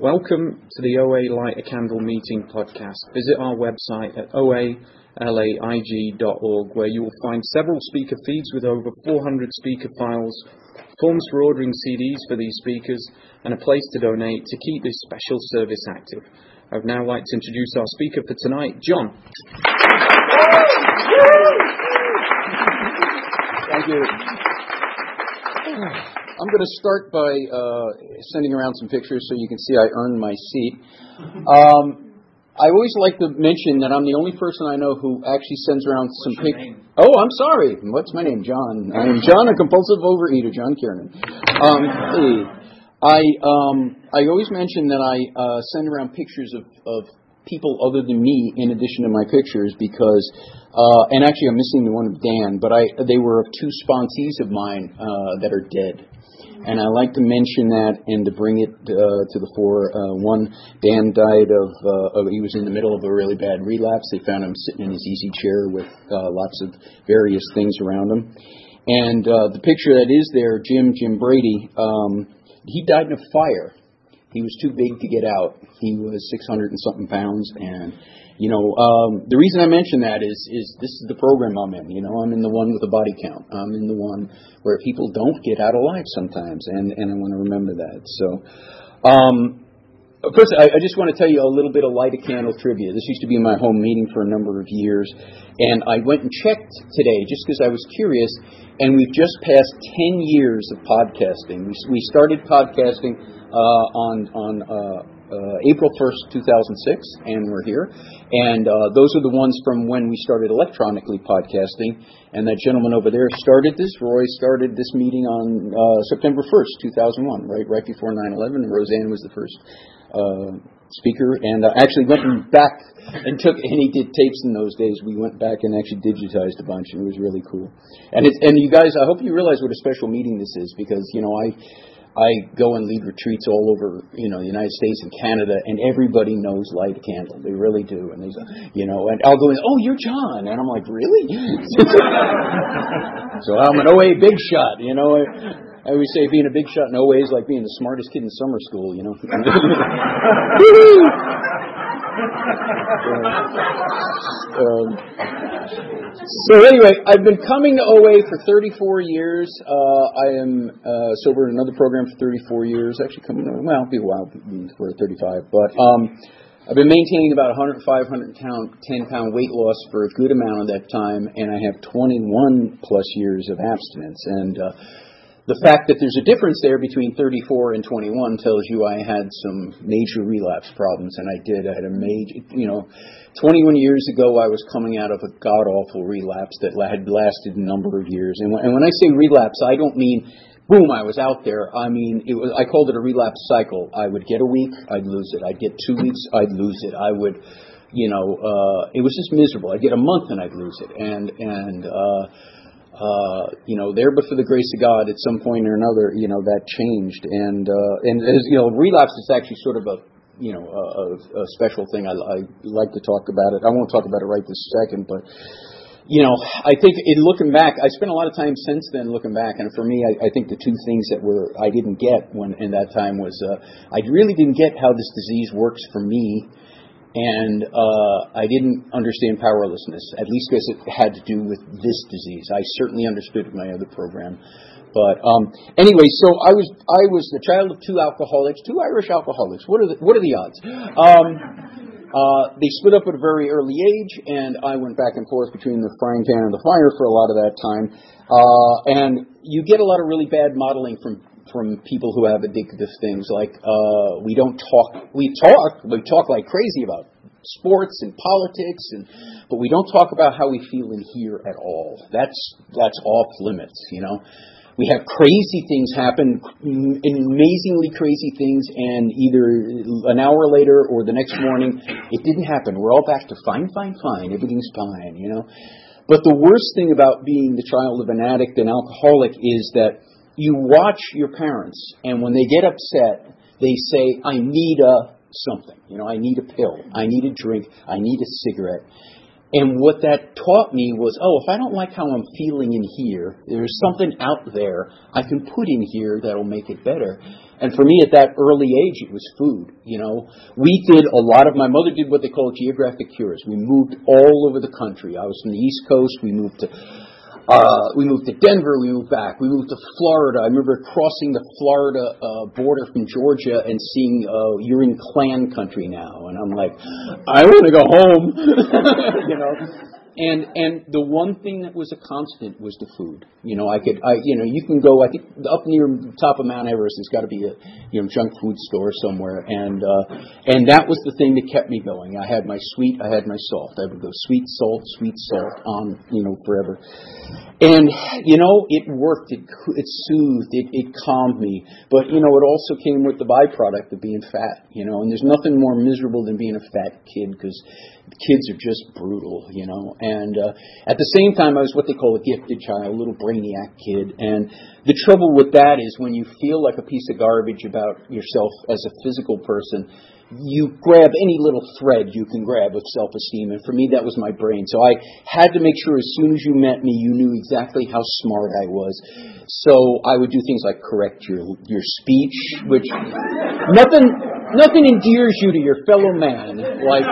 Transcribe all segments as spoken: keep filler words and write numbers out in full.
Welcome to the O A Light a Candle Meeting podcast. Visit our website at o a laig dot org, where you will find several speaker feeds with over four hundred speaker files, forms for ordering C Ds for these speakers, and a place to donate to keep this special service active. I would now like to introduce our speaker for tonight, John. Thank you. I'm going to start by uh, sending around some pictures so you can see I earned my seat. Um, I always like to mention that I'm the only person I know who actually sends around some pictures. Oh, I'm sorry. What's my name? John. I'm John, a compulsive overeater, John Kiernan. Um, hey, I um, I always mention that I uh, send around pictures of, of people other than me in addition to my pictures because, uh, and actually I'm missing the one of Dan, but I they were of two sponsees of mine uh, that are dead. And I like to mention that and to bring it uh, to the fore. Uh, one, Dan died of, uh, of, he was in the middle of a really bad relapse. They found him sitting in his easy chair with uh, lots of various things around him. And uh, the picture that is there, Jim, Jim Brady, um, he died in a fire. He was too big to get out. He was six hundred and something pounds. And, you know, um, the reason I mention that is, is this is the program I'm in. You know, I'm in the one with the body count. I'm in the one where people don't get out alive sometimes. And, and I want to remember that. So, um, first, I, I just want to tell you a little bit of Light a Candle trivia. This used to be my home meeting for a number of years. And I went and checked today just because I was curious. And we've just passed ten years of podcasting. We, we started podcasting uh, on, on uh, uh, April first, two thousand six, and we're here. And uh, those are the ones from when we started electronically podcasting. And that gentleman over there started this. Roy started this meeting on uh, September first, two thousand one, right, right before nine eleven. And Roseanne was the first uh, speaker. And uh, actually went back and took, and he did tapes in those days. We went back and actually digitized a bunch, and it was really cool. And it's, and you guys, I hope you realize what a special meeting this is, because, you know, I I go and lead retreats all over, you know, the United States and Canada, and everybody knows Light a Candle. They really do. And they, you know, and I'll go in, oh, you're John. And I'm like, really? So I'm an O A big shot, you know. I, I always say being a big shot in O A is like being the smartest kid in summer school, you know. um, so anyway, I've been coming to O A for thirty-four years. Uh, I am uh, sober in another program for thirty-four years. Actually, coming well, it'll be a while before thirty-five. But um, I've been maintaining about one hundred five, one hundred ten pound weight loss for a good amount of that time, and I have twenty-one plus years of abstinence. And uh, the fact that there's a difference there between thirty-four and twenty-one tells you I had some major relapse problems, and I did. I had a major, you know, twenty-one years ago I was coming out of a god-awful relapse that had lasted a number of years. And when, and when I say relapse, I don't mean, boom, I was out there. I mean, it was. I called it a relapse cycle. I would get a week, I'd lose it. I'd get two weeks, I'd lose it. I would, you know, uh, it was just miserable. I'd get a month and I'd lose it. And, and, uh, Uh, you know, there, but for the grace of God, at some point or another, you know, that changed. And, uh, and as, you know, relapse is actually sort of a, you know, a, a special thing. I, I like to talk about it. I won't talk about it right this second, but, you know, I think in looking back, I spent a lot of time since then looking back. And for me, I, I think the two things that were, I didn't get when, in that time was, uh, I really didn't get how this disease works for me. And uh, I didn't understand powerlessness, at least because it had to do with this disease. I certainly understood it in my other program. But um, anyway, so I was I was the child of two alcoholics, two Irish alcoholics. What are the, what are the odds? Um, uh, they split up at a very early age, and I went back and forth between the frying pan and the fire for a lot of that time. Uh, and you get a lot of really bad modeling from from people who have addictive things, like uh, we don't talk, we talk, we talk like crazy about sports and politics, and but we don't talk about how we feel in here at all. That's that's off limits, you know. We have crazy things happen, amazingly crazy things, and either an hour later or the next morning, it didn't happen. We're all back to fine, fine, fine, everything's fine, you know. But the worst thing about being the child of an addict and alcoholic is that you watch your parents, and when they get upset, they say, I need a something. You know, I need a pill. I need a drink. I need a cigarette. And what that taught me was, oh, if I don't like how I'm feeling in here, there's something out there I can put in here that'll make it better. And for me, at that early age, it was food. You know, we did a lot of. My mother did what they call geographic cures. We moved all over the country. I was from the East Coast. We moved to. Uh, we moved to Denver, we moved back, we moved to Florida. I remember crossing the Florida uh, border from Georgia and seeing, uh, you're in Klan country now. And I'm like, I want to go home, you know. And and the one thing that was a constant was the food. You know, I could, I you know, you can go, I think up near the top of Mount Everest, there's got to be a, you know, junk food store somewhere. And uh, and that was the thing that kept me going. I had my sweet, I had my salt. I would go sweet, salt, sweet, salt on, you know, forever. And, you know, it worked. It, it soothed. It, it calmed me. But, you know, it also came with the byproduct of being fat, you know. And there's nothing more miserable than being a fat kid because kids are just brutal, you know. And uh, at the same time, I was what they call a gifted child, a little brainiac kid. And the trouble with that is when you feel like a piece of garbage about yourself as a physical person, you grab any little thread you can grab of self-esteem. And for me, that was my brain. So I had to make sure as soon as you met me, you knew exactly how smart I was. So I would do things like correct your your speech, which nothing nothing endears you to your fellow man. Like,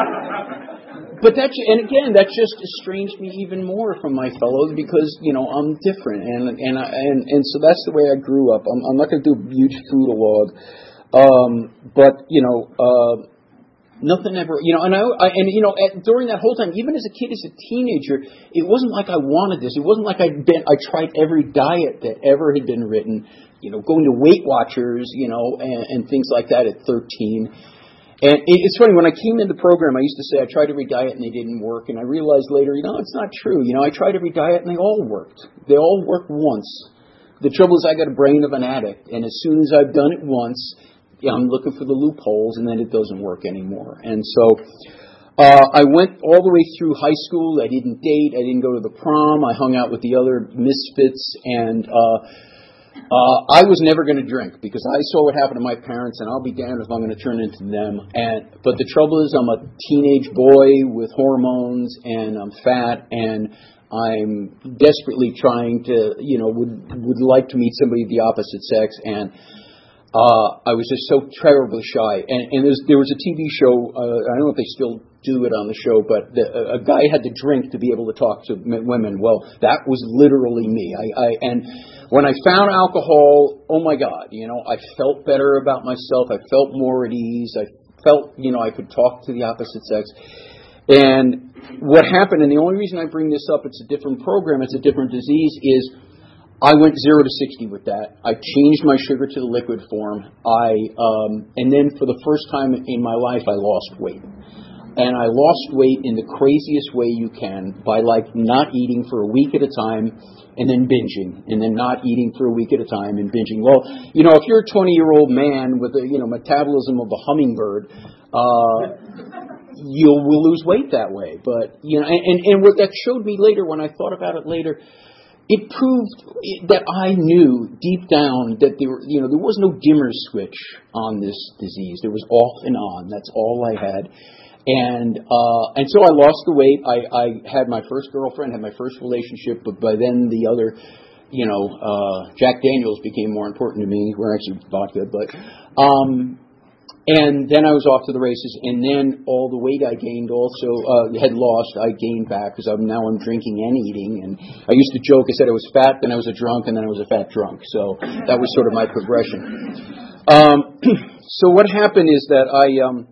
but that, and again, that just estranged me even more from my fellows because, you know, I'm different. And and I, and, and so that's the way I grew up. I'm, I'm not going to do a huge food-a-log. Um, but, you know, uh, nothing ever, you know, and I, I and, you know, at, during that whole time, even as a kid, as a teenager, it wasn't like I wanted this. It wasn't like I'd been, I tried every diet that ever had been written, you know, going to Weight Watchers, you know, and, and things like that at thirteen. And it, it's funny, when I came into the program, I used to say I tried every diet and they didn't work. And I realized later, you know, it's not true. You know, I tried every diet and they all worked. They all worked once. The trouble is I got a brain of an addict. And as soon as I've done it once, yeah, I'm looking for the loopholes, and then it doesn't work anymore. And so uh, I went all the way through high school. I didn't date. I didn't go to the prom. I hung out with the other misfits, and uh, uh, I was never going to drink because I saw what happened to my parents, and I'll be damned if I'm going to turn into them. And but the trouble is I'm a teenage boy with hormones, and I'm fat, and I'm desperately trying to, you know, would would like to meet somebody of the opposite sex, and Uh, I was just so terribly shy. And, and there was a T V show, uh, I don't know if they still do it on the show, but the, a guy had to drink to be able to talk to women. Well, that was literally me. I, I and when I found alcohol, oh my God, you know, I felt better about myself. I felt more at ease. I felt, you know, I could talk to the opposite sex. And what happened, and the only reason I bring this up, it's a different program, it's a different disease, is I went zero to sixty with that. I changed my sugar to the liquid form. I um, and then for the first time in my life, I lost weight. And I lost weight in the craziest way you can by like not eating for a week at a time and then binging, and then not eating for a week at a time and binging. Well, you know, if you're a twenty-year-old man with a, you know, metabolism of a hummingbird, uh, you will lose weight that way. But, you know, and, and, and what that showed me later, when I thought about it later, it proved that I knew deep down that there, you know, there was no dimmer switch on this disease. There was off and on. That's all I had. And uh, and so I lost the weight. I, I had my first girlfriend, had my first relationship, but by then the other, you know, uh, Jack Daniels became more important to me. We're actually vodka, but um, and then I was off to the races. And then all the weight I gained also uh, had lost. I gained back because I'm now I'm drinking and eating. And I used to joke. I said I was fat, then I was a drunk, and then I was a fat drunk. So that was sort of my progression. Um, so what happened is that I. Um,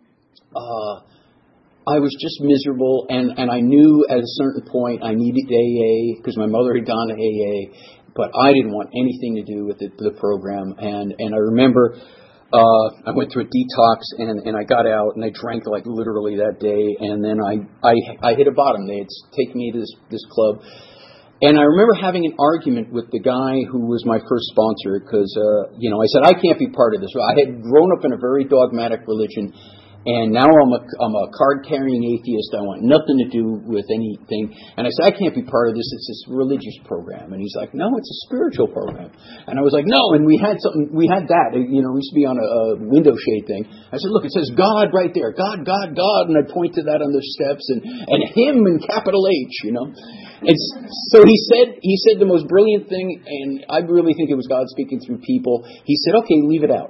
Uh, I was just miserable, and, and I knew at a certain point I needed A A because my mother had gone to A A, but I didn't want anything to do with the, the program. And, and I remember uh, I went through a detox, and, and I got out, and I drank like literally that day, and then I, I, I hit a bottom. They had taken me to this, this club. And I remember having an argument with the guy who was my first sponsor because, uh, you know, I said, I can't be part of this. I had grown up in a very dogmatic religion. And now I'm a, I'm a card-carrying atheist. I want nothing to do with anything. And I said, I can't be part of this. It's this religious program. And he's like, no, it's a spiritual program. And I was like, no. And we had something, we had that. You know, we used to be on a, a window shade thing. I said, look, it says God right there. God, God, God. And I point to that on the steps and, and him in capital H, you know. And so he said, he said the most brilliant thing, and I really think it was God speaking through people. He said, okay, leave it out.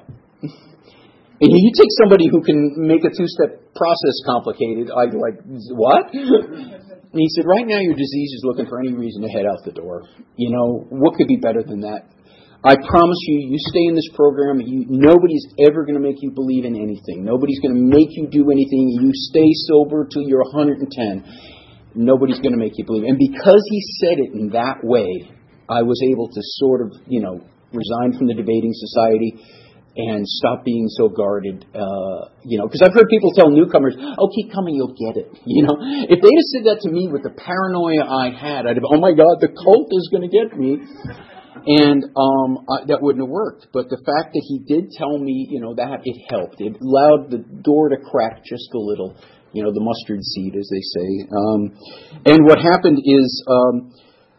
And you take somebody who can make a two-step process complicated, I'd be like, what? And he said, right now your disease is looking for any reason to head out the door. You know, what could be better than that? I promise you, you stay in this program, you, nobody's ever going to make you believe in anything. Nobody's going to make you do anything. You stay sober till you're one hundred ten. Nobody's going to make you believe. And because he said it in that way, I was able to sort of, you know, resign from the debating society and stop being so guarded, uh, you know, because I've heard people tell newcomers, oh, keep coming, you'll get it. You know, if they'd have said that to me with the paranoia I had, I'd have, oh my God, the cult is going to get me. And um, I, that wouldn't have worked. But the fact that he did tell me, you know, that it helped. It allowed the door to crack just a little, you know, the mustard seed, as they say. Um, and what happened is, um,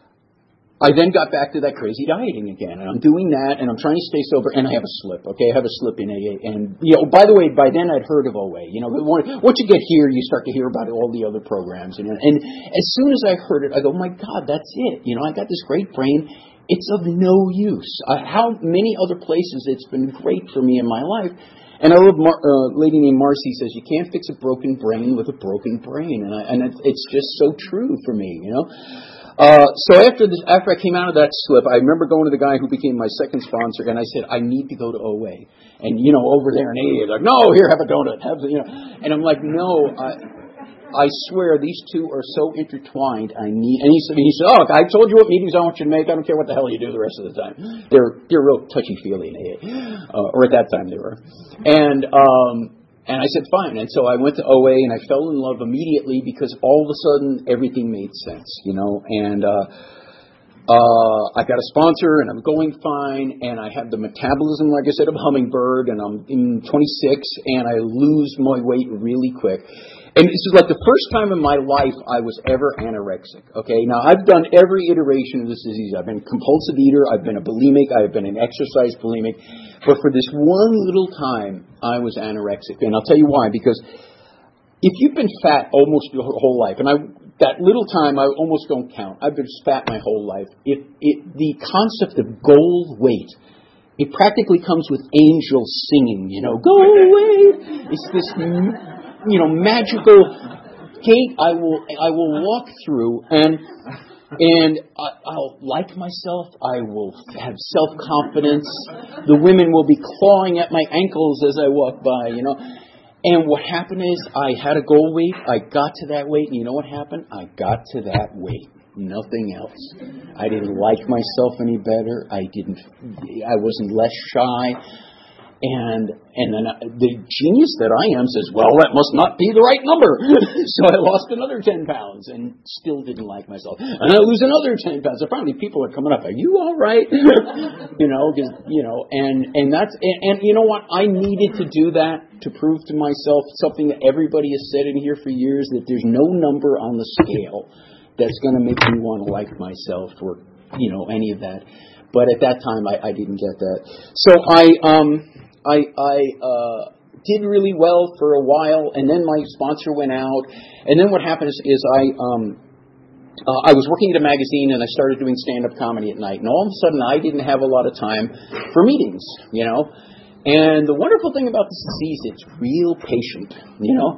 I then got back to that crazy dieting again, and I'm doing that, and I'm trying to stay sober, and I have a slip, okay? I have a slip in A A, and, you know, by the way, by then I'd heard of O A. You know, once you get here, you start to hear about all the other programs, and, and as soon as I heard it, I go, oh my God, that's it. You know, I got this great brain. It's of no use. Uh, how many other places it's been great for me in my life. And I love Mar- uh, a lady named Marcy says, you can't fix a broken brain with a broken brain, and, I, and it's just so true for me, you know? Uh, so after this, after I came out of that slip, I remember going to the guy who became my second sponsor, and I said, I need to go to O A. And, you know, over there in A A, they're like, no, here, have a donut. Have the, you know. And I'm like, no, I, I swear these two are so intertwined. I need, and he said, he said, oh, I told you what meetings I want you to make. I don't care what the hell you do the rest of the time. They're, they're real touchy-feely in A A. Uh, or at that time they were. And, um, And I said, fine. And so I went to O A, and I fell in love immediately because all of a sudden everything made sense, you know. And uh, uh, I got a sponsor, and I'm going fine, and I have the metabolism, like I said, of a hummingbird, and I'm in twenty-six, and I lose my weight really quick. And this is like the first time in my life I was ever anorexic, okay? Now, I've done every iteration of this disease. I've been a compulsive eater. I've been a bulimic. I've been an exercise bulimic. But for this one little time, I was anorexic. And I'll tell you why. Because if you've been fat almost your whole life, and I that little time I almost don't count. I've been fat my whole life. It, it, the concept of goal weight, it practically comes with angels singing, you know, goal weight. It's this, you know, magical gate I will I will walk through, and and I, I'll like myself. I will have self-confidence. The women will be clawing at my ankles as I walk by, you know. And what happened is I had a goal weight. I got to that weight, and you know what happened? I got to that weight. Nothing else. I didn't like myself any better. I didn't. I wasn't less shy. And and then I, the genius that I am says, well, that must not be the right number. So I lost another ten pounds and still didn't like myself. And I lose another ten pounds. So finally people are coming up, are you all right? you know, cause, you know, and, and that's, and, and you know what? I needed to do that to prove to myself something that everybody has said in here for years, that there's no number on the scale that's going to make me want to like myself or, you know, any of that. But at that time, I, I didn't get that. So I um I I uh, did really well for a while, and then my sponsor went out. And then what happened is, is I um uh, I was working at a magazine, and I started doing stand-up comedy at night. And all of a sudden, I didn't have a lot of time for meetings, you know. And the wonderful thing about this disease, it's real patient, you know.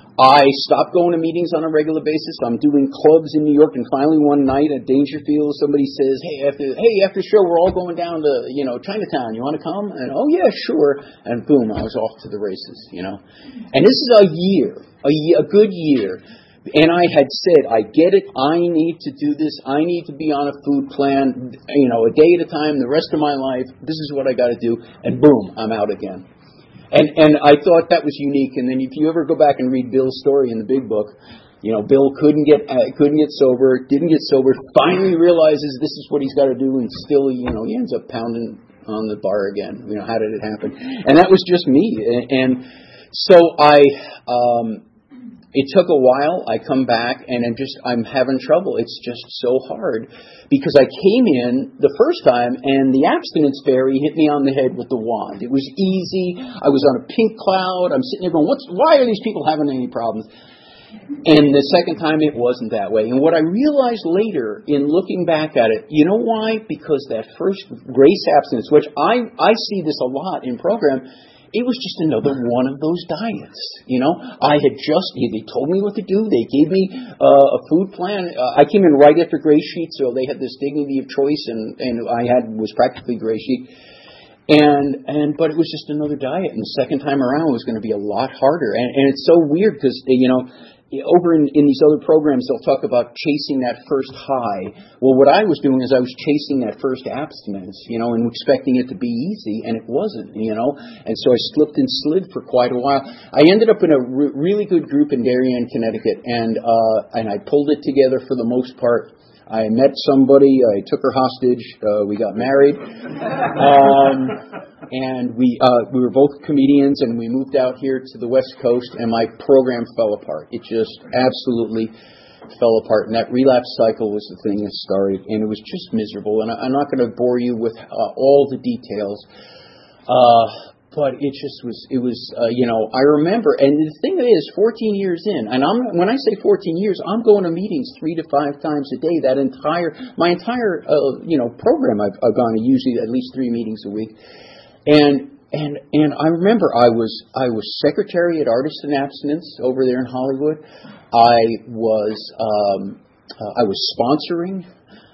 I stopped going to meetings on a regular basis. I'm doing clubs in New York, and finally one night at Dangerfield, somebody says, "Hey, after hey after show, we're all going down to you know Chinatown. You want to come?" And oh yeah, sure. And boom, I was off to the races. You know, and this is a year, a year, a good year. And I had said, I get it. I need to do this. I need to be on a food plan. You know, a day at a time. The rest of my life, this is what I got to do. And boom, I'm out again. And and I thought that was unique. And then if you ever go back and read Bill's story in the big book, you know, Bill couldn't get uh, couldn't get sober, didn't get sober, finally realizes this is what he's got to do, and still, you know, he ends up pounding on the bar again. You know, how did it happen? And that was just me. And, and So I, um, it took a while. I come back and I'm just, I'm having trouble. It's just so hard because I came in the first time and the abstinence fairy hit me on the head with the wand. It was easy. I was on a pink cloud. I'm sitting there going, what's, why are these people having any problems? And the second time it wasn't that way. And what I realized later in looking back at it, you know why? Because that first grace abstinence, which I, I see this a lot in program, it was just another one of those diets, you know. I had just, they told me what to do. They gave me uh, a food plan. Uh, I came in right after Gray Sheet, so they had this dignity of choice, and, and I had was practically Gray Sheet. And, and but it was just another diet, and the second time around was going to be a lot harder. And, and it's so weird because, you know, over in, in these other programs, they'll talk about chasing that first high. Well, what I was doing is I was chasing that first abstinence, you know, and expecting it to be easy, and it wasn't, you know. And so I slipped and slid for quite a while. I ended up in a re- really good group in Darien, Connecticut, and uh, and I pulled it together for the most part. I met somebody. I took her hostage. Uh, we got married. Um, And we uh, we were both comedians, and we moved out here to the West Coast, and my program fell apart. It just absolutely fell apart, and that relapse cycle was the thing that started, and it was just miserable. And I, I'm not going to bore you with uh, all the details, uh, but it just was, it was, uh, you know, I remember, and the thing is, fourteen years in, and I'm when I say fourteen years, I'm going to meetings three to five times a day. That entire, my entire, uh, you know, program, I've, I've gone to usually at least three meetings a week. And and and I remember I was I was secretary at Artists in Abstinence over there in Hollywood. I was um, uh, I was sponsoring.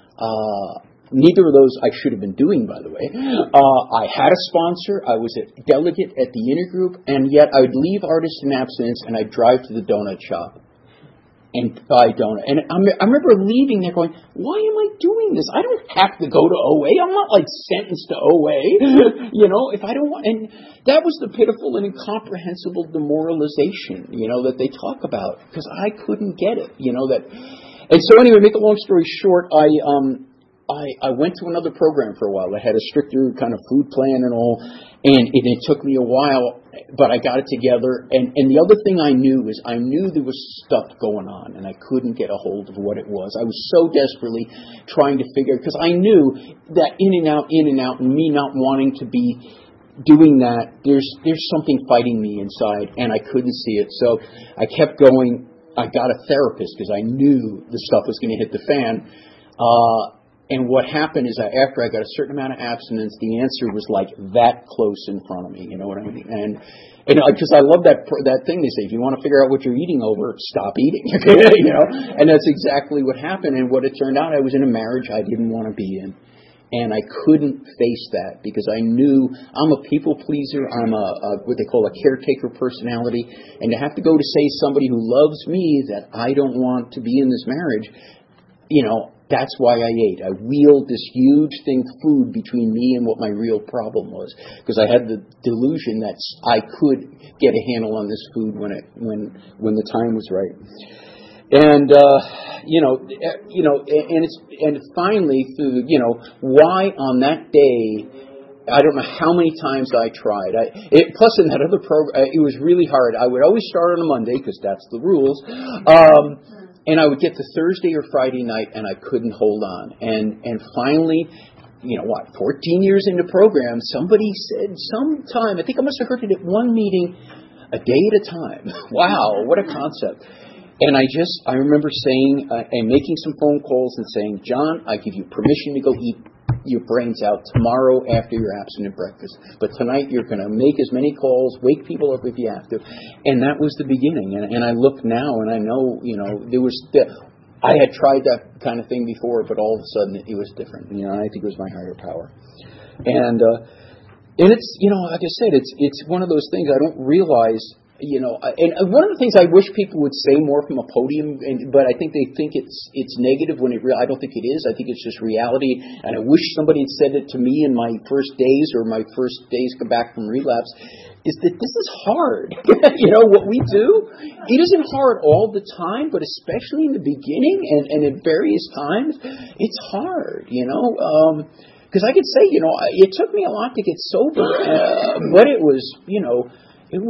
Uh, neither of those I should have been doing, by the way. Uh, I had a sponsor. I was a delegate at the intergroup, and yet I would leave Artists in Abstinence and I'd drive to the donut shop and buy donut. And I remember leaving there going, why am I doing this? I don't have to go to O A. I'm not like sentenced to O A. You know, if I don't want, and that was the pitiful and incomprehensible demoralization, you know, that they talk about, because I couldn't get it, you know, that. And so anyway, make a long story short, I, um, I, I went to another program for a while. I had a stricter kind of food plan and all, and it, it took me a while, but I got it together. And, and the other thing I knew is I knew there was stuff going on, and I couldn't get a hold of what it was. I was so desperately trying to figure, because I knew that in and out, in and out, and me not wanting to be doing that, there's there's something fighting me inside, and I couldn't see it. So I kept going. I got a therapist because I knew the stuff was going to hit the fan. Uh, And what happened is that after I got a certain amount of abstinence, the answer was like that close in front of me. You know what I mean? And because I love that that thing they say, if you want to figure out what you're eating over, stop eating. You know, and that's exactly what happened. And what it turned out, I was in a marriage I didn't want to be in, and I couldn't face that because I knew I'm a people pleaser. I'm a, a what they call a caretaker personality, and to have to go to say somebody who loves me that I don't want to be in this marriage, you know. That's why I ate. I wheeled this huge thing, food, between me and what my real problem was, because I had the delusion that I could get a handle on this food when it when when the time was right. And uh, you know, you know, and it's and finally through you know why on that day. I don't know how many times I tried. I, it, plus, in that other program, it was really hard. I would always start on a Monday because that's the rules. Um, And I would get to Thursday or Friday night, and I couldn't hold on. And and finally, you know what, fourteen years into program, somebody said sometime, I think I must have heard it at one meeting, a day at a time. Wow, what a concept. And I just, I remember saying, uh, and making some phone calls and saying, John, I give you permission to go eat your brains out tomorrow after your abstinent breakfast. But tonight you're going to make as many calls, wake people up if you have to. And that was the beginning. And, and I look now and I know, you know, there was, the, I had tried that kind of thing before, but all of a sudden it, it was different. You know, I think it was my higher power. And, uh, and it's, you know, like I said, it's, it's one of those things I don't realize. You know, and one of the things I wish people would say more from a podium, and, but I think they think it's it's negative when it real. I don't think it is. I think it's just reality. And I wish somebody had said it to me in my first days or my first days come back from relapse. Is that this is hard? You know what we do? It isn't hard all the time, but especially in the beginning and, and at various times, it's hard. You know. Um, Because I could say, you know, it took me a lot to get sober, uh, but it was, you know, it was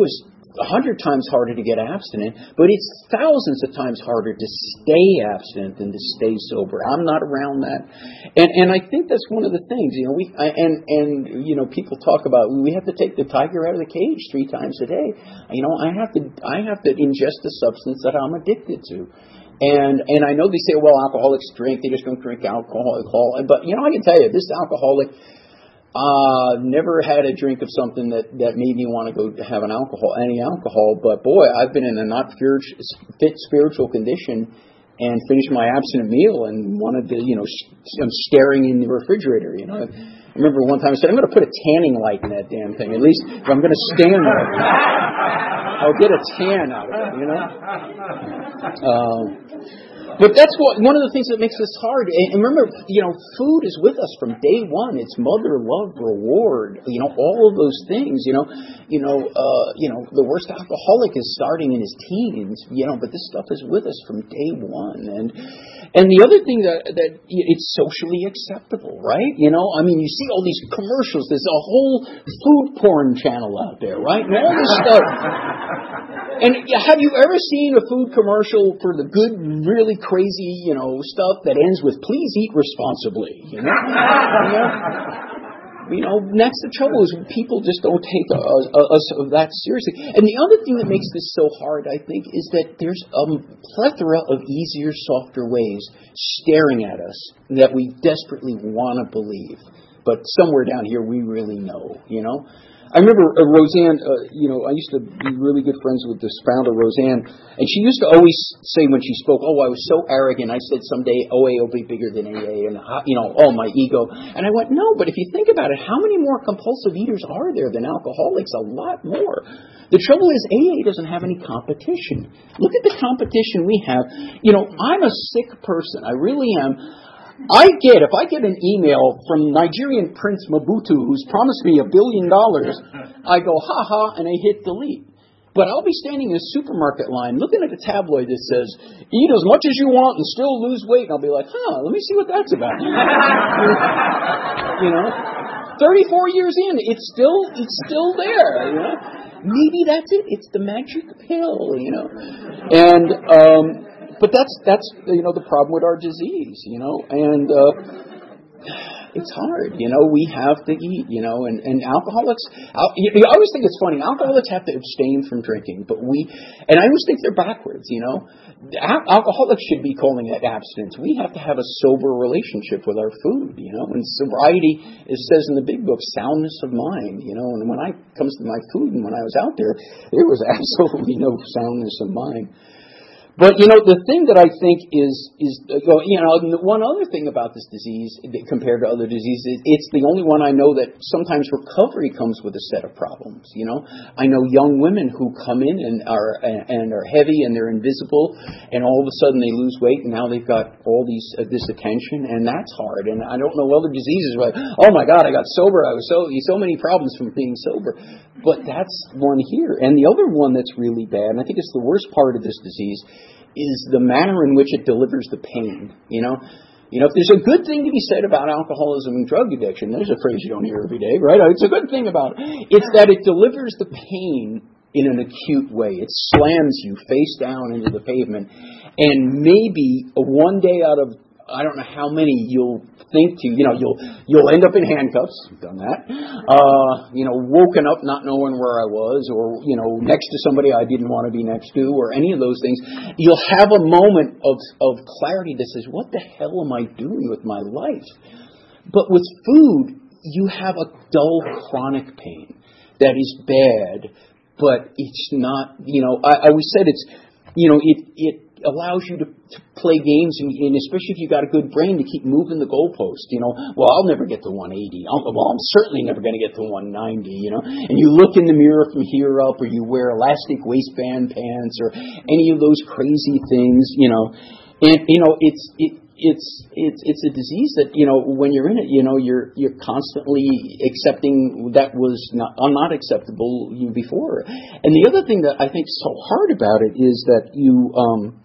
a hundred times harder to get abstinent, but it's thousands of times harder to stay abstinent than to stay sober. I'm not around that, and and I think that's one of the things. You know, we I, and and you know, people talk about we have to take the tiger out of the cage three times a day. You know, I have to I have to ingest the substance that I'm addicted to. And and I know they say, well, alcoholics drink, they just don't drink alcohol. alcohol. But, you know, I can tell you, this alcoholic uh, never had a drink of something that, that made me want to go have an alcohol, any alcohol. But, boy, I've been in a not fit spiritual condition and finished my abstinent meal and wanted to, you know, I'm staring in the refrigerator, you know. I remember one time I said, I'm going to put a tanning light in that damn thing. At least if I'm going to stand there, I'll get a tan out of it, you know. Uh, But that's what one of the things that makes this hard. And remember, you know, food is with us from day one. It's mother, love, reward. You know, all of those things. You know, you know, uh, you know, the worst alcoholic is starting in his teens. You know, but this stuff is with us from day one. And and the other thing that that it's socially acceptable, right? You know, I mean, you see all these commercials. There's a whole food porn channel out there, right? And all this stuff. And have you ever seen a food commercial for the good, really crazy, you know, stuff that ends with "Please eat responsibly"? You know, you know, you know that's the trouble is people just don't take us, us that seriously. And the other thing that makes this so hard, I think, is that there's a plethora of easier, softer ways staring at us that we desperately want to believe, but somewhere down here we really know, you know. I remember uh, Roseanne, uh, you know, I used to be really good friends with this founder, Roseanne, and she used to always say when she spoke, oh, I was so arrogant, I said someday O A will be bigger than A A, and, you know, oh, my ego. And I went, no, but if you think about it, how many more compulsive eaters are there than alcoholics? A lot more. The trouble is A A doesn't have any competition. Look at the competition we have. You know, I'm a sick person. I really am. I get, if I get an email from Nigerian Prince Mobutu who's promised me a billion dollars, I go, ha ha, and I hit delete. But I'll be standing in a supermarket line looking at a tabloid that says, eat as much as you want and still lose weight. And I'll be like, huh, let me see what that's about. You know, thirty-four years in, it's still, it's still there, you know. Maybe that's it. It's the magic pill, you know. And, um, But that's, that's you know, the problem with our disease, you know, and uh, it's hard, you know, we have to eat, you know, and, and alcoholics, al- you, you always think it's funny, alcoholics have to abstain from drinking, but we, and I always think they're backwards, you know, Al- alcoholics should be calling it abstinence. We have to have a sober relationship with our food, you know, and sobriety, it says in the big book, soundness of mind, you know, and when I comes to my food and when I was out there, there was absolutely no soundness of mind. But, you know, the thing that I think is, is you know, one other thing about this disease compared to other diseases, it's the only one I know that sometimes recovery comes with a set of problems, you know. I know young women who come in and are and are heavy and they're invisible and all of a sudden they lose weight and now they've got all these uh, this attention and that's hard. And I don't know other diseases where, oh my God, I got sober. I was so, so many problems from being sober. But that's one here. And the other one that's really bad, and I think it's the worst part of this disease, is the manner in which it delivers the pain, you know. You know, if there's a good thing to be said about alcoholism and drug addiction, there's a phrase you don't hear every day, right? It's a good thing about it. It's that it delivers the pain in an acute way. It slams you face down into the pavement. And maybe one day out of, I don't know how many you'll think to, you know, you'll you'll end up in handcuffs. I've done that. Uh, you know, woken up not knowing where I was, or, you know, next to somebody I didn't want to be next to, or any of those things. You'll have a moment of, of clarity that says, what the hell am I doing with my life? But with food, you have a dull chronic pain that is bad, but it's not, you know, I, I always said it's, you know, it, it allows you to, to play games, and, and especially if you've got a good brain, to keep moving the goalpost, you know. Well, I'll never get to one eighty. I'll, well, I'm certainly never going to get to one ninety, you know. And you look in the mirror from here up, or you wear elastic waistband pants, or any of those crazy things, you know. And, you know, it's it, it's it's it's a disease that, you know, when you're in it, you know, you're you're constantly accepting that was not not acceptable you before. And the other thing that I think is so hard about it is that you um.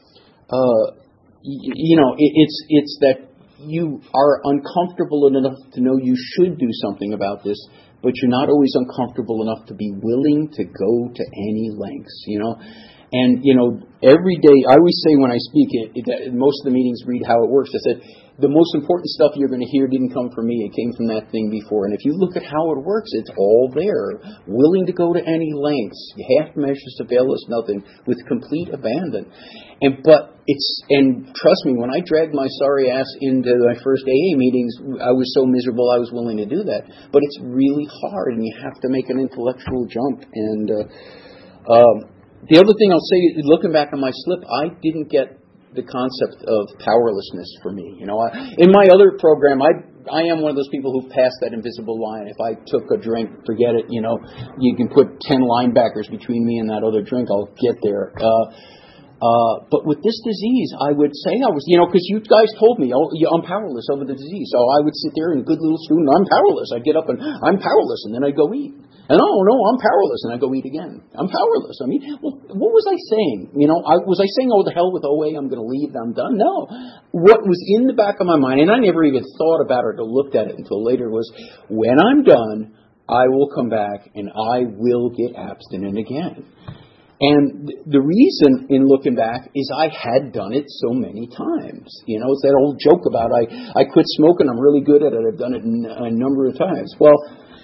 Uh, you, you know, it, it's it's that you are uncomfortable enough to know you should do something about this, but you're not always uncomfortable enough to be willing to go to any lengths, you know. And, you know, every day, I always say when I speak, it, it, most of the meetings read How It Works. I said, the most important stuff you're going to hear didn't come from me. It came from that thing before. And if you look at How It Works, it's all there. Willing to go to any lengths. Half measures avail us nothing, with complete abandon. And but it's, and trust me, when I dragged my sorry ass into my first A A meetings, I was so miserable I was willing to do that. But it's really hard, and you have to make an intellectual jump. And uh, um, the other thing I'll say, looking back on my slip, I didn't get the concept of powerlessness for me. You know, I, in my other program, I I am one of those people who passed that invisible line. If I took a drink, forget it. You know, you can put ten linebackers between me and that other drink, I'll get there. Uh, Uh, but with this disease, I would say I was, you know, because you guys told me, oh, I'm powerless over the disease. So I would sit there and good little student, I'm powerless. I'd get up and I'm powerless, and then I'd go eat. And oh, no, I'm powerless, and I'd go eat again. I'm powerless. I mean, well, what was I saying? You know, I, was I saying, oh, the hell with O A, I'm going to leave, I'm done? No. What was in the back of my mind, and I never even thought about it or looked at it until later, was when I'm done, I will come back and I will get abstinent again. And the reason, in looking back, is I had done it so many times. You know, it's that old joke about I, I quit smoking, I'm really good at it, I've done it a number of times. Well,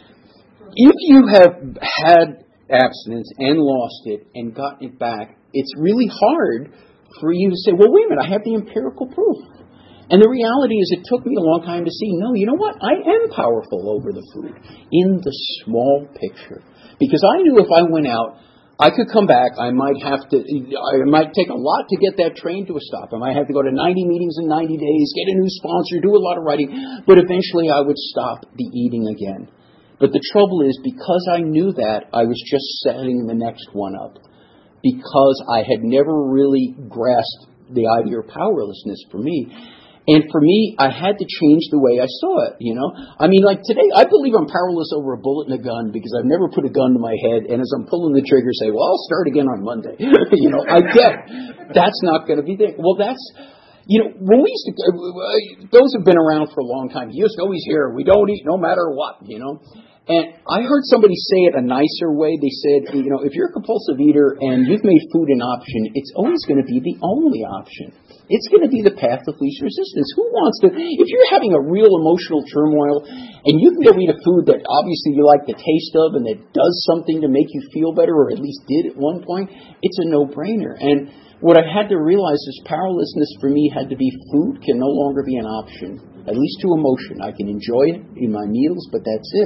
if you have had abstinence and lost it and gotten it back, it's really hard for you to say, well, wait a minute, I have the empirical proof. And the reality is it took me a long time to see, no, you know what, I am powerful over the food in the small picture. Because I knew if I went out, I could come back. I might have to, I might take a lot to get that train to a stop. I might have to go to ninety meetings in ninety days, get a new sponsor, do a lot of writing. But eventually I would stop the eating again. But the trouble is, because I knew that, I was just setting the next one up. Because I had never really grasped the idea of powerlessness for me. And for me, I had to change the way I saw it, you know. I mean, like today, I believe I'm powerless over a bullet and a gun because I've never put a gun to my head. And as I'm pulling the trigger, say, well, I'll start again on Monday. you know, I get it. That's not going to be there. Well, that's, you know, when we used to, those have been around for a long time. You just always hear, we don't eat no matter what, you know. And I heard somebody say it a nicer way. They said, you know, if you're a compulsive eater and you've made food an option, it's always going to be the only option. It's going to be the path of least resistance. Who wants to, if you're having a real emotional turmoil and you can go eat a food that obviously you like the taste of and that does something to make you feel better, or at least did at one point, it's a no-brainer. And what I had to realize is powerlessness for me had to be food can no longer be an option, at least to emotion. I can enjoy it in my meals, but that's it.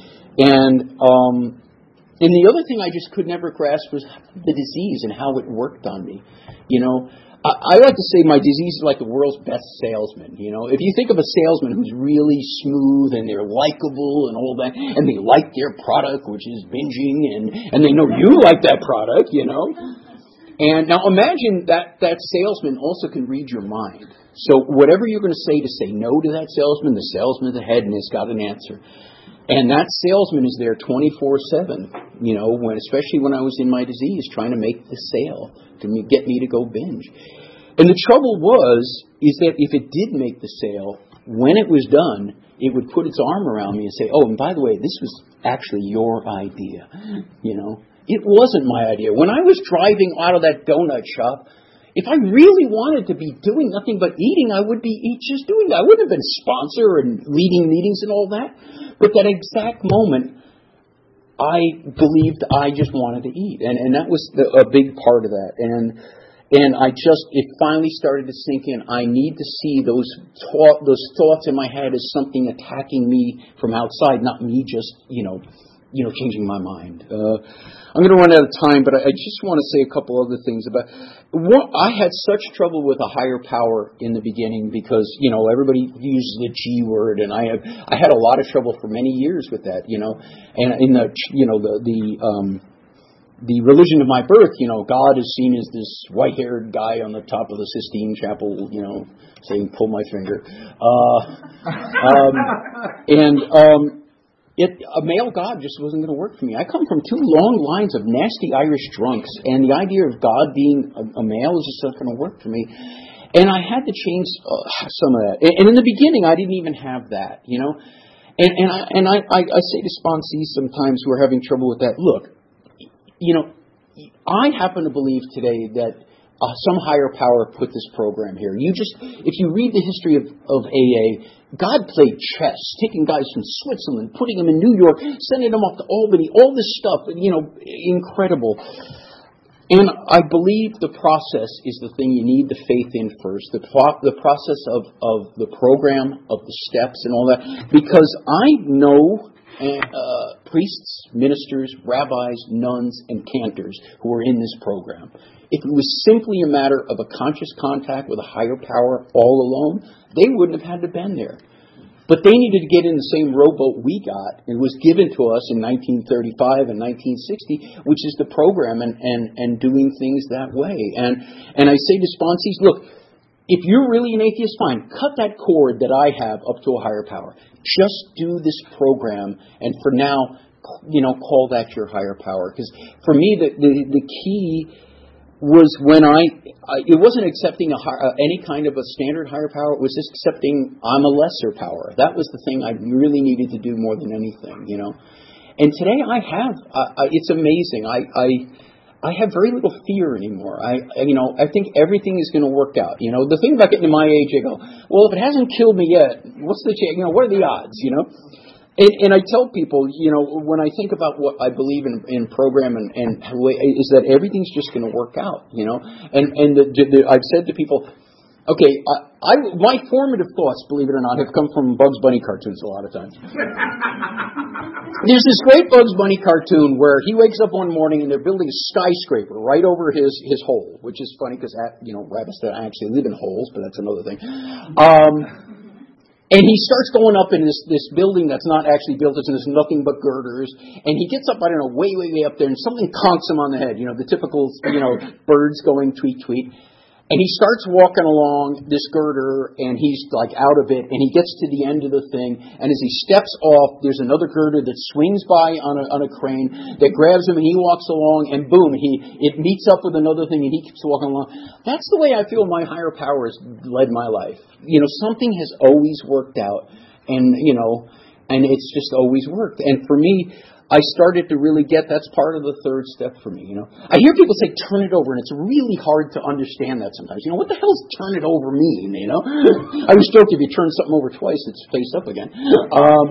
And, um, and the other thing I just could never grasp was the disease and how it worked on me. You know, I, I like to say my disease is like the world's best salesman. You know, if you think of a salesman who's really smooth and they're likable and all that, and they like their product, which is binging, and, and they know you like that product, you know. And now imagine that that salesman also can read your mind. So whatever you're going to say to say no to that salesman, the salesman's ahead and has got an answer. And that salesman is there twenty-four seven, you know, when, especially when I was in my disease, trying to make the sale to get me to go binge. And the trouble was, is that if it did make the sale, when it was done, it would put its arm around me and say, oh, and by the way, this was actually your idea, you know. It wasn't my idea. When I was driving out of that donut shop, if I really wanted to be doing nothing but eating, I would be just doing that. I wouldn't have been sponsor and leading meetings and all that. But that exact moment, I believed I just wanted to eat. And, and that was the, a big part of that. And and I just, it finally started to sink in. I need to see those thought, those thoughts in my head as something attacking me from outside, not me just, you know, you know, changing my mind. Uh, I'm going to run out of time, but I, I just want to say a couple other things about. What, I had such trouble with a higher power in the beginning because, you know, everybody uses the G word, and I have I had a lot of trouble for many years with that, you know. And in the, you know, the the um, the religion of my birth, you know, God is seen as this white-haired guy on the top of the Sistine Chapel, you know, saying, "Pull my finger," uh, um, and. Um, It, a male God just wasn't going to work for me. I come from two long lines of nasty Irish drunks, and the idea of God being a, a male is just not going to work for me. And I had to change uh, some of that. And, and in the beginning, I didn't even have that, you know. And, and, I, and I, I, I say to sponsees sometimes who are having trouble with that, look, you know, I happen to believe today that uh, some higher power put this program here. You just, if you read the history of, of A A, God played chess, taking guys from Switzerland, putting them in New York, sending them off to Albany, all this stuff, you know, incredible. And I believe the process is the thing you need the faith in first, the pro- the process of, of the program, of the steps and all that, because I know uh, priests, ministers, rabbis, nuns, and cantors who are in this program. If it was simply a matter of a conscious contact with a higher power all alone, they wouldn't have had to been there. But they needed to get in the same rowboat we got. It was given to us in nineteen thirty-five and nineteen sixty, which is the program and, and, and doing things that way. And and I say to sponsees, look, if you're really an atheist, fine. Cut that cord that I have up to a higher power. Just do this program, and for now, you know, call that your higher power. Because for me, the, the, the key was when I, I it wasn't accepting a high, uh, any kind of a standard higher power. It was just accepting I'm a lesser power. That was the thing I really needed to do more than anything, you know. And today I have, uh, I, it's amazing. I, I I have very little fear anymore. I, I you know I think everything is going to work out. You know, the thing about getting to my age, I go, well, if it hasn't killed me yet, what's the chance? You know, what are the odds? You know. And, and I tell people, you know, when I think about what I believe in, in program and, and is that everything's just going to work out, you know. And and the, the, I've said to people, okay, I, I my formative thoughts, believe it or not, have come from Bugs Bunny cartoons a lot of times. There's this great Bugs Bunny cartoon where he wakes up one morning and they're building a skyscraper right over his, his hole, which is funny because, you know, rabbits that actually live in holes, but that's another thing. Um... And he starts going up in this, this building that's not actually built. It's there's nothing but girders. And he gets up, I don't know, way, way, way up there, and something conks him on the head. You know, the typical, you know, birds going tweet, tweet. And he starts walking along this girder, and he's like out of it, and he gets to the end of the thing. And as he steps off, there's another girder that swings by on a, on a crane that grabs him, and he walks along, and boom, he it meets up with another thing, and he keeps walking along. That's the way I feel my higher power has led my life. You know, something has always worked out, and you know, and it's just always worked. And for me, I started to really get that's part of the third step for me, you know. I hear people say turn it over, and it's really hard to understand that sometimes. You know, what the hell does turn it over mean, you know? I was joking, if you turn something over twice, it's face up again. Um,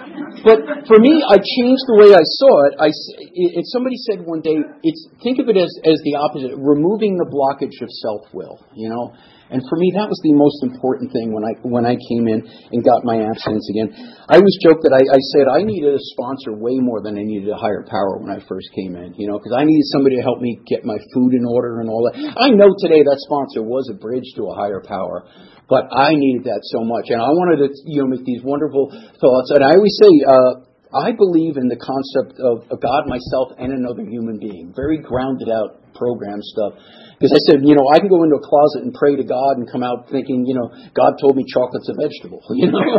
but for me, I changed the way I saw it. I, it somebody said one day, it's think of it as, as the opposite, removing the blockage of self-will, you know. And for me, that was the most important thing when I when I came in and got my abstinence again. I always joke that I, I said I needed a sponsor way more than I needed a higher power when I first came in, you know, because I needed somebody to help me get my food in order and all that. I know today that sponsor was a bridge to a higher power, but I needed that so much. And I wanted to, you know, make these wonderful thoughts. And I always say, uh, I believe in the concept of a God, myself, and another human being. Very grounded out program stuff. Because I said, you know, I can go into a closet and pray to God and come out thinking, you know, God told me chocolate's a vegetable, you know.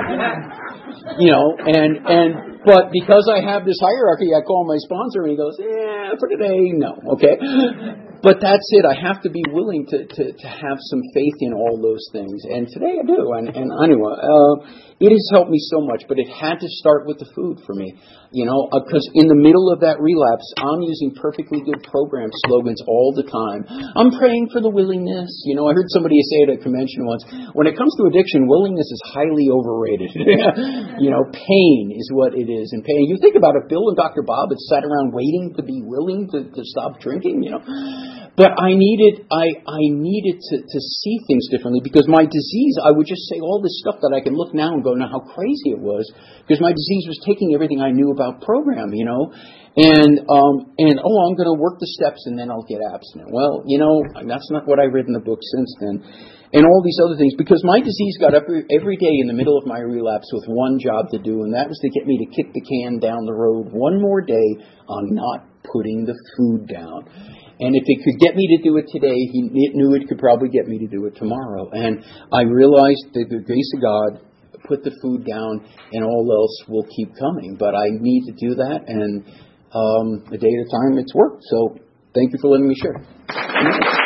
you know, and, and, but because I have this hierarchy, I call my sponsor and he goes, yeah, for today, no, okay. But that's it. I have to be willing to, to, to have some faith in all those things. And today I do. And, and anyway, uh, it has helped me so much, but it had to start with the food for me, you know, because uh, in the middle of that relapse, I'm using perfectly good program slogans all the time. I'm praying for the willingness. You know, I heard somebody say at a convention once, when it comes to addiction, willingness is highly overrated. you know, pain is what it is. And pain, you think about it, Bill and Doctor Bob had sat around waiting to be willing to, to stop drinking, you know. But I needed, I, I needed to, to see things differently because my disease, I would just say all this stuff that I can look now and go, now how crazy it was, because my disease was taking everything I knew about program, you know, and, um, and, oh, I'm going to work the steps and then I'll get abstinent. Well, you know, that's not what I read in the book since then. And all these other things, because my disease got up every, every day in the middle of my relapse with one job to do, and that was to get me to kick the can down the road one more day on not putting the food down. And if it could get me to do it today, he knew it could probably get me to do it tomorrow. And I realized that the grace of God, put the food down, and all else will keep coming. But I need to do that, and um, a day at a time, it's worked. So thank you for letting me share.